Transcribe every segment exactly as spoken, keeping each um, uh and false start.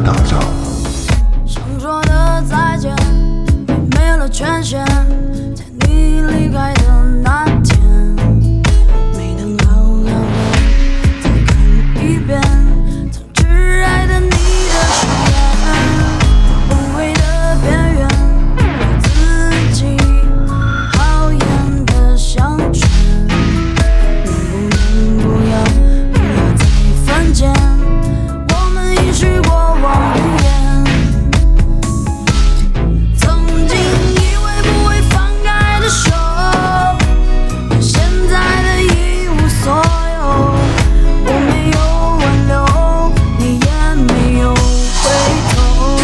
打造。 想说的再见，没了权限，在你离开的那天，没能好好的再看一遍曾挚爱的你的双眼，崩溃的边缘，自己好演的像全，能不能不要不要再犯贱，我们已是过往云烟。曾经以为不会放开的手，现在的一无所有，我没有挽留，你也没有回头。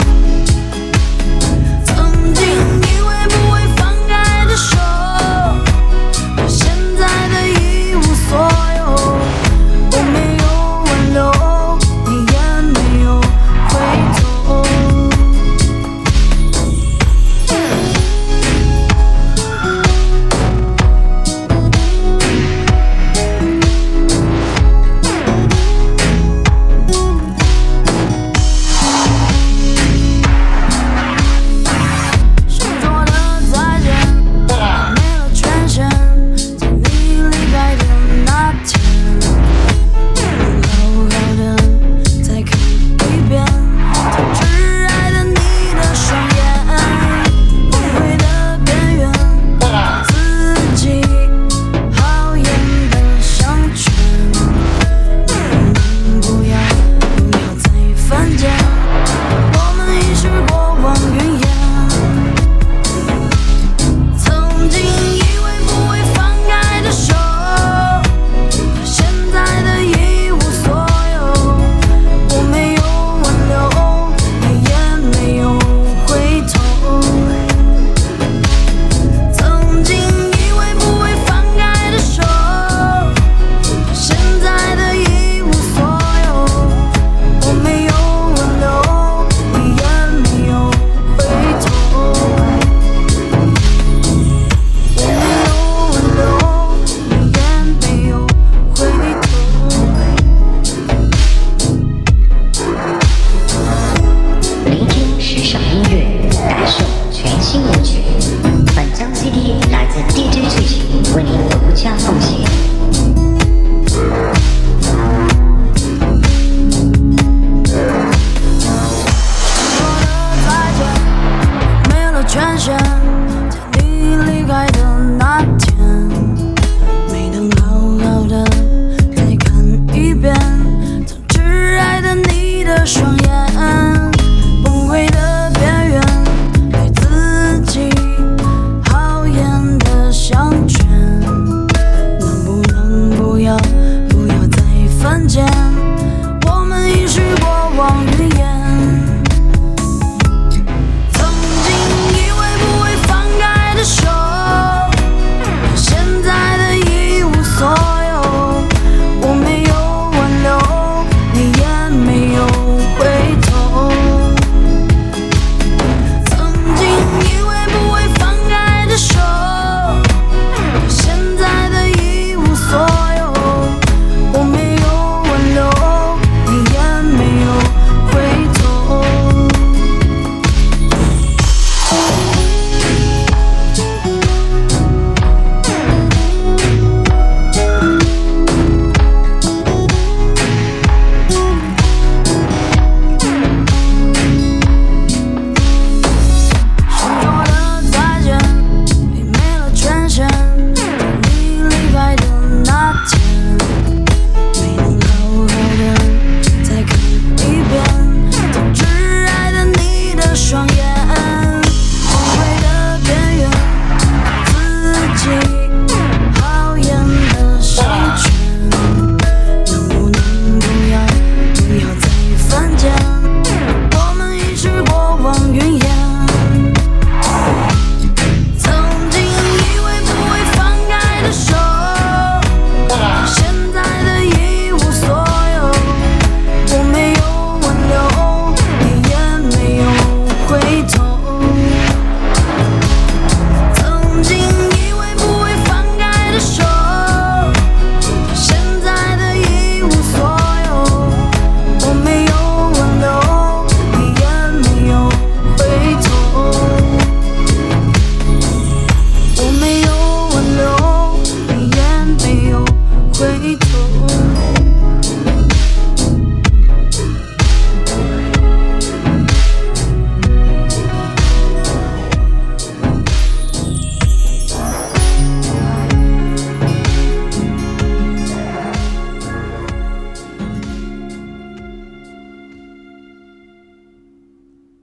曾经以为不会放开的手，现在的一无所有，我没有挽留，你也没有回头。想说的再见，没了权限，在你离开的那天，能好好的再看一遍曾挚爱的你的双眼，崩溃的边缘，自己好演的像全，能不要不要再犯贱，我们已是过往云烟。曾经以为不会放开的手，现在的一无所有，我没有挽留，你也没有回头。曾经以为不会放开的手，现在的一无所有，我没有挽留，你也没有回头。我没有挽留，你也没有回头。 聆听时尚音乐，感受全新乐曲。本张 C D 来自 D J 最新为您独家奉献。 说的再见，没了权限，在你离开的那天，没能好好的再看一遍曾挚爱的你的双